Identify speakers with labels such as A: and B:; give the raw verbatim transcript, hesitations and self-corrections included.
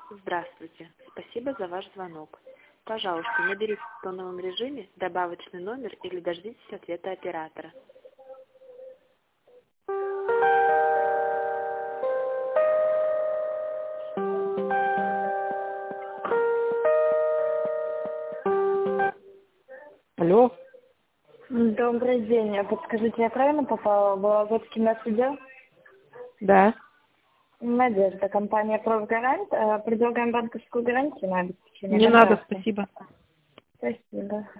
A: Здравствуйте. Спасибо за ваш звонок. Пожалуйста, наберите в тоновом режиме добавочный номер или дождитесь ответа оператора.
B: Алло.
C: Добрый день. А подскажите, я правильно попала в Вологодский медотдел?
B: Да.
C: Надежда, компания «Профгарант». Э, Предлагаем банковскую гарантию на обеспечение.
B: Не надо,
C: контракта.
B: спасибо.
C: Спасибо.